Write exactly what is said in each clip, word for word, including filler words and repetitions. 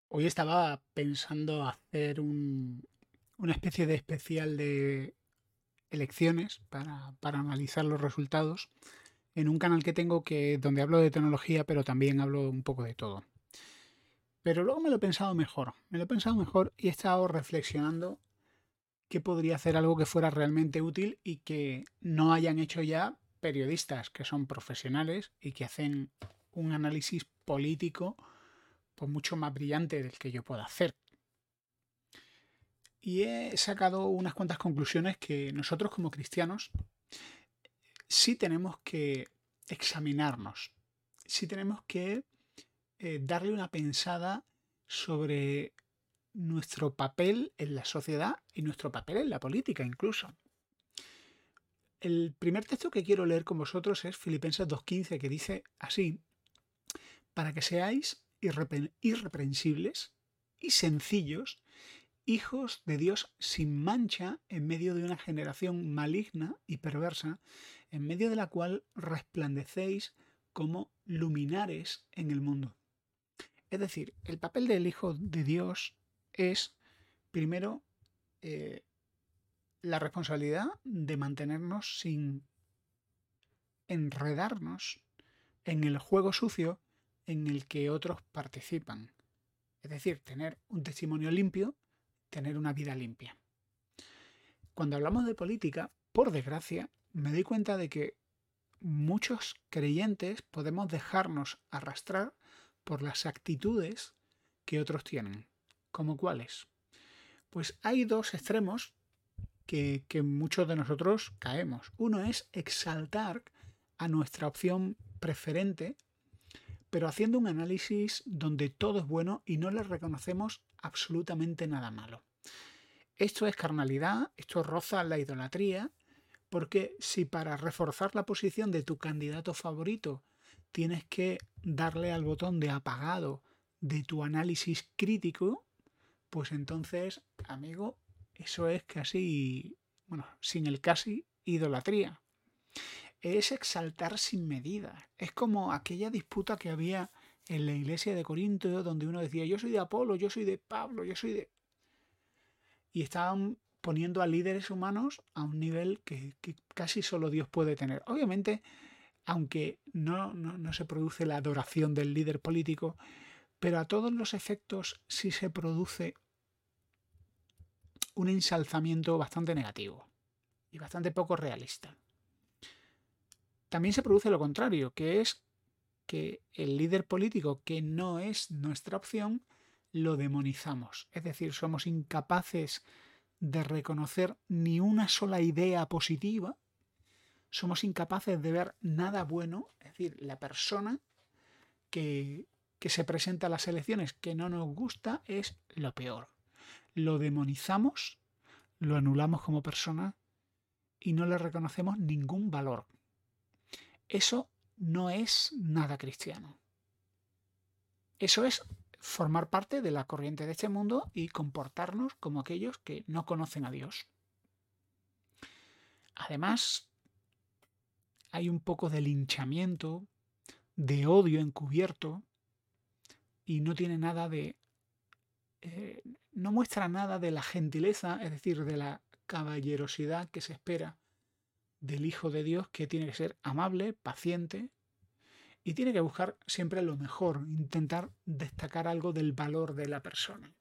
Hoy estaba pensando hacer un- una especie de especial de elecciones para, para analizar los resultados en un canal que tengo que donde hablo de tecnología, pero también hablo un poco de todo. Pero luego me lo he pensado mejor, me lo he pensado mejor y he estado reflexionando qué podría hacer algo que fuera realmente útil y que no hayan hecho ya periodistas que son profesionales y que hacen un análisis político pues mucho más brillante del que yo pueda hacer. Y he sacado unas cuantas conclusiones que nosotros como cristianos sí tenemos que examinarnos, sí tenemos que eh, darle una pensada sobre nuestro papel en la sociedad y nuestro papel en la política incluso. El primer texto que quiero leer con vosotros es Filipenses dos quince, que dice así: para que seáis irrepre- irreprensibles y sencillos, hijos de Dios sin mancha en medio de una generación maligna y perversa, en medio de la cual resplandecéis como luminares en el mundo. Es decir, el papel del Hijo de Dios es, primero, eh, la responsabilidad de mantenernos sin enredarnos en el juego sucio en el que otros participan. Es decir, tener un testimonio limpio, tener una vida limpia. Cuando hablamos de política, por desgracia, me doy cuenta de que muchos creyentes podemos dejarnos arrastrar por las actitudes que otros tienen. ¿Como cuáles? Pues hay dos extremos que, que muchos de nosotros caemos. Uno es exaltar a nuestra opción preferente, pero haciendo un análisis donde todo es bueno y no le reconocemos absolutamente nada malo. Esto es carnalidad, esto roza la idolatría, porque si para reforzar la posición de tu candidato favorito tienes que darle al botón de apagado de tu análisis crítico, pues entonces, amigo, eso es casi, bueno, sin el casi, idolatría. Es exaltar sin medida. Es como aquella disputa que había en la iglesia de Corinto, donde uno decía: yo soy de Apolo, yo soy de Pablo, yo soy de... Y estaban poniendo a líderes humanos a un nivel que, que casi solo Dios puede tener. Obviamente, aunque no, no, no se produce la adoración del líder político, pero a todos los efectos sí se produce un ensalzamiento bastante negativo y bastante poco realista. También se produce lo contrario, que es que el líder político que no es nuestra opción lo demonizamos. Es decir, somos incapaces de reconocer ni una sola idea positiva, somos incapaces de ver nada bueno, es decir, la persona que, que se presenta a las elecciones que no nos gusta es lo peor. Lo demonizamos, lo anulamos como persona y no le reconocemos ningún valor. Eso no es nada cristiano. Eso es formar parte de la corriente de este mundo y comportarnos como aquellos que no conocen a Dios. Además, hay un poco de linchamiento, de odio encubierto y no tiene nada de... Eh, no muestra nada de la gentileza, es decir, de la caballerosidad que se espera del Hijo de Dios, que tiene que ser amable, paciente y tiene que buscar siempre lo mejor, intentar destacar algo del valor de la persona.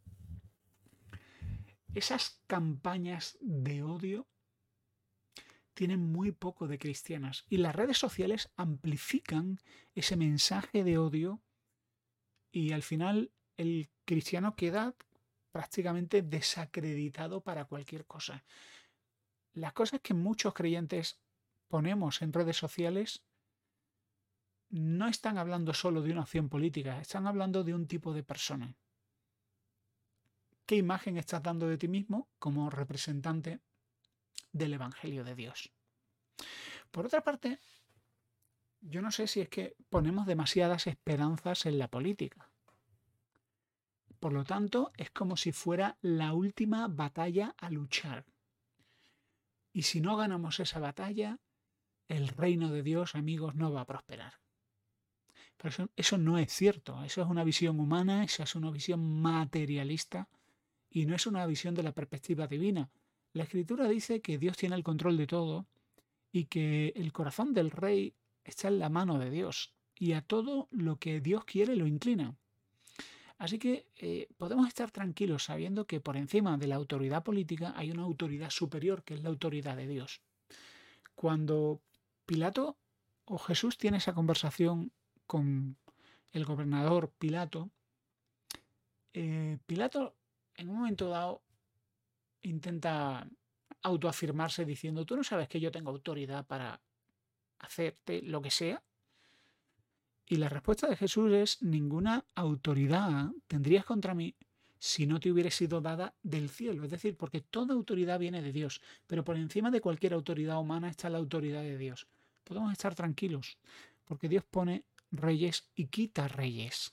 Esas campañas de odio tienen muy poco de cristianas y las redes sociales amplifican ese mensaje de odio y al final el cristiano queda prácticamente desacreditado para cualquier cosa. Las cosas que muchos creyentes ponemos en redes sociales no están hablando solo de una opción política, están hablando de un tipo de persona. ¿Qué imagen estás dando de ti mismo como representante del Evangelio de Dios? Por otra parte, yo no sé si es que ponemos demasiadas esperanzas en la política. Por lo tanto, es como si fuera la última batalla a luchar. Y si no ganamos esa batalla, el reino de Dios, amigos, no va a prosperar. Pero eso, eso no es cierto. Eso es una visión humana, eso es una visión materialista y no es una visión de la perspectiva divina. La Escritura dice que Dios tiene el control de todo y que el corazón del rey está en la mano de Dios y a todo lo que Dios quiere lo inclina. Así que eh, podemos estar tranquilos sabiendo que por encima de la autoridad política hay una autoridad superior que es la autoridad de Dios. Cuando Pilato o Jesús tiene esa conversación con el gobernador Pilato, eh, Pilato en un momento dado intenta autoafirmarse diciendo, ¿tú no sabes que yo tengo autoridad para hacerte lo que sea? Y la respuesta de Jesús es, ninguna autoridad tendrías contra mí si no te hubiera sido dada del cielo. Es decir, porque toda autoridad viene de Dios, pero por encima de cualquier autoridad humana está la autoridad de Dios. Podemos estar tranquilos, porque Dios pone reyes y quita reyes.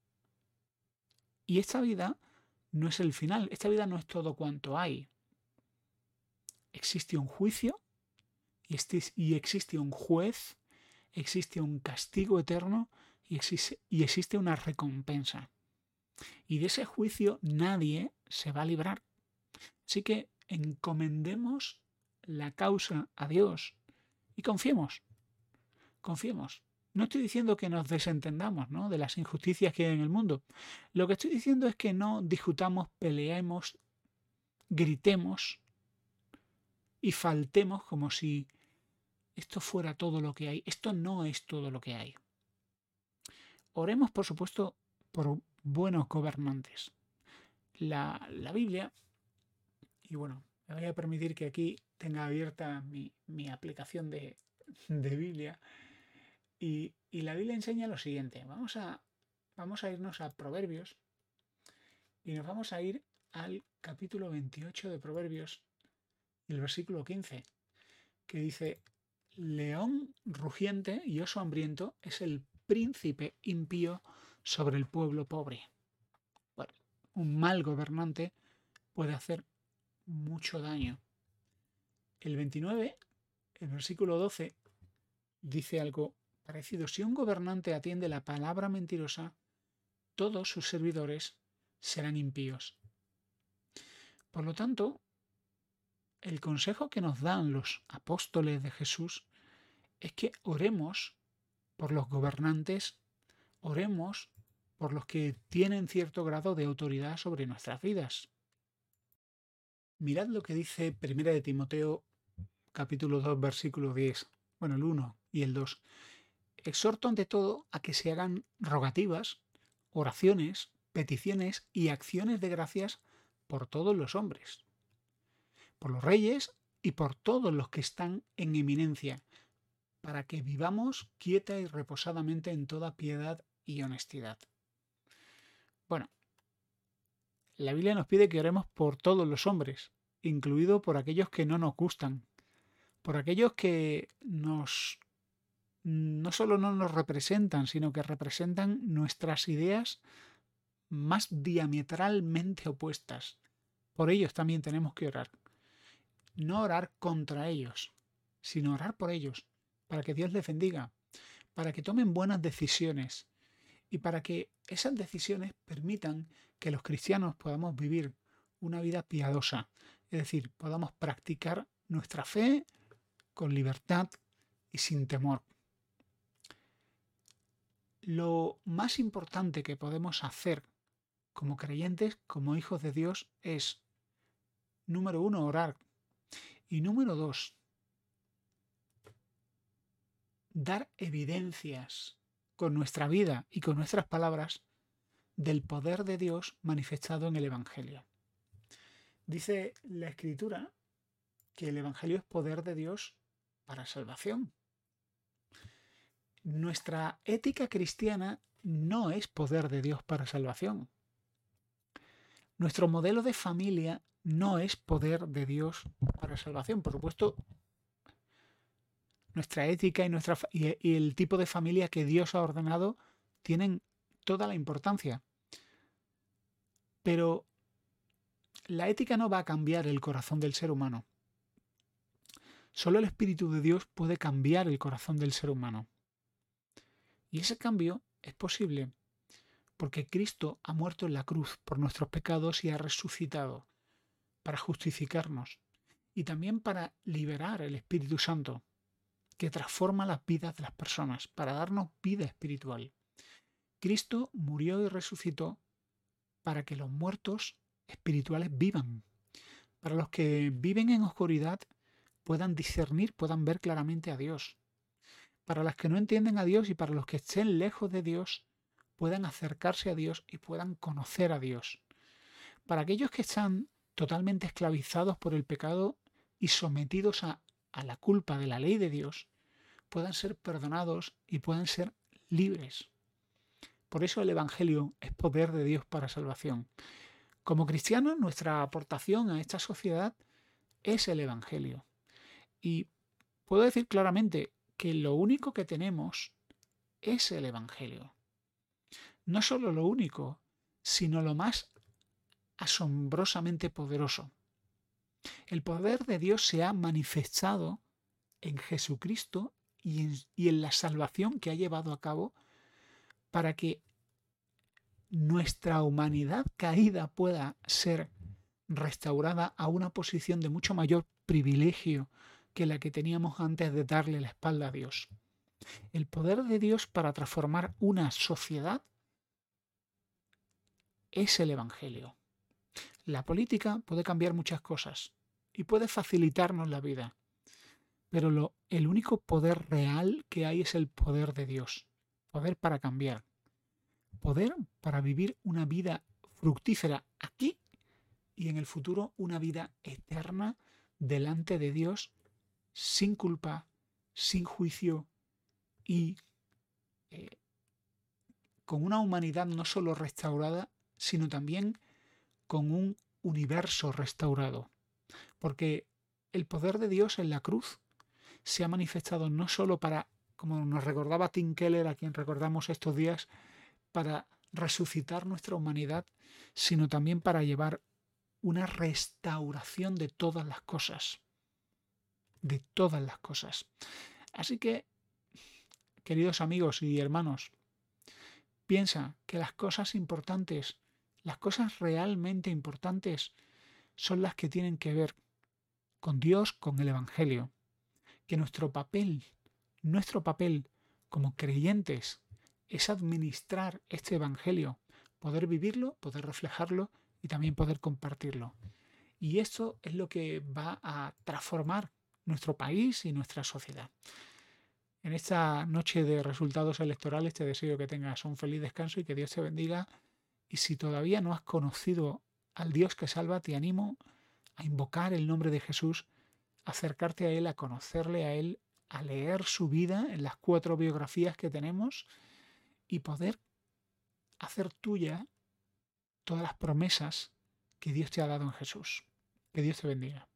Y esta vida no es el final, esta vida no es todo cuanto hay. Existe un juicio y existe un juez, existe un castigo eterno y existe, y existe una recompensa. Y de ese juicio nadie se va a librar. Así que encomendemos la causa a Dios y confiemos, confiemos. No estoy diciendo que nos desentendamos, ¿no?, de las injusticias que hay en el mundo. Lo que estoy diciendo es que no discutamos, peleemos, gritemos y faltemos como si esto fuera todo lo que hay. Esto no es todo lo que hay. Oremos, por supuesto, por buenos gobernantes. La, la Biblia, y bueno, me voy a permitir que aquí tenga abierta mi, mi aplicación de, de Biblia, y, y la Biblia enseña lo siguiente. Vamos a, vamos a irnos a Proverbios y nos vamos a ir al capítulo veintiocho de Proverbios, el versículo quince, que dice, león rugiente y oso hambriento es el príncipe impío sobre el pueblo pobre. Bueno, un mal gobernante puede hacer mucho daño. El veintinueve, el versículo doce, dice algo parecido. Si un gobernante atiende la palabra mentirosa, todos sus servidores serán impíos. Por lo tanto, el consejo que nos dan los apóstoles de Jesús es que oremos por los gobernantes, oremos por los que tienen cierto grado de autoridad sobre nuestras vidas. Mirad lo que dice Primera de Timoteo, capítulo dos, versículo diez. Bueno, el uno y el dos. Exhorto ante todo a que se hagan rogativas, oraciones, peticiones y acciones de gracias por todos los hombres, por los reyes y por todos los que están en eminencia, para que vivamos quieta y reposadamente en toda piedad y honestidad. Bueno, la Biblia nos pide que oremos por todos los hombres, incluido por aquellos que no nos gustan, por aquellos que nos no solo no nos representan, sino que representan nuestras ideas más diametralmente opuestas. Por ellos también tenemos que orar. No orar contra ellos, sino orar por ellos, para que Dios les bendiga, para que tomen buenas decisiones y para que esas decisiones permitan que los cristianos podamos vivir una vida piadosa, es decir, podamos practicar nuestra fe con libertad y sin temor. Lo más importante que podemos hacer como creyentes, como hijos de Dios, es, número uno, orar. Y número dos, dar evidencias con nuestra vida y con nuestras palabras del poder de Dios manifestado en el Evangelio. Dice la Escritura que el Evangelio es poder de Dios para salvación. Nuestra ética cristiana no es poder de Dios para salvación. Nuestro modelo de familia no es poder de Dios para salvación. Por supuesto, nuestra ética y, nuestra, y, y el tipo de familia que Dios ha ordenado tienen toda la importancia. Pero la ética no va a cambiar el corazón del ser humano. Solo el Espíritu de Dios puede cambiar el corazón del ser humano. Y ese cambio es posible porque Cristo ha muerto en la cruz por nuestros pecados y ha resucitado para justificarnos y también para liberar el Espíritu Santo que transforma las vidas de las personas, para darnos vida espiritual. Cristo murió y resucitó para que los muertos espirituales vivan, para los que viven en oscuridad puedan discernir, puedan ver claramente a Dios, para los que no entienden a Dios y para los que estén lejos de Dios puedan acercarse a Dios y puedan conocer a Dios, para aquellos que están totalmente esclavizados por el pecado y sometidos a, a la culpa de la ley de Dios, puedan ser perdonados y puedan ser libres. Por eso el Evangelio es poder de Dios para salvación. Como cristianos, nuestra aportación a esta sociedad es el Evangelio. Y puedo decir claramente que lo único que tenemos es el Evangelio. No solo lo único, sino lo más asombrosamente poderoso. El poder de Dios se ha manifestado en Jesucristo y en, y en la salvación que ha llevado a cabo para que nuestra humanidad caída pueda ser restaurada a una posición de mucho mayor privilegio que la que teníamos antes de darle la espalda a Dios. El poder de Dios para transformar una sociedad es el Evangelio. La política puede cambiar muchas cosas y puede facilitarnos la vida, pero lo, el único poder real que hay es el poder de Dios. Poder para cambiar. Poder para vivir una vida fructífera aquí y en el futuro una vida eterna delante de Dios sin culpa, sin juicio y eh, con una humanidad no solo restaurada, sino también con un universo restaurado. Porque el poder de Dios en la cruz se ha manifestado no solo para, como nos recordaba Tim Keller, a quien recordamos estos días, para resucitar nuestra humanidad, sino también para llevar una restauración de todas las cosas. De todas las cosas. Así que, queridos amigos y hermanos, piensa que las cosas importantes, las cosas realmente importantes, son las que tienen que ver con Dios, con el Evangelio. Que nuestro papel, nuestro papel como creyentes es administrar este Evangelio, poder vivirlo, poder reflejarlo y también poder compartirlo. Y esto es lo que va a transformar nuestro país y nuestra sociedad. En esta noche de resultados electorales te deseo que tengas un feliz descanso y que Dios te bendiga. Y si todavía no has conocido al Dios que salva, te animo a invocar el nombre de Jesús, a acercarte a Él, a conocerle a Él, a leer su vida en las cuatro biografías que tenemos y poder hacer tuya todas las promesas que Dios te ha dado en Jesús. Que Dios te bendiga.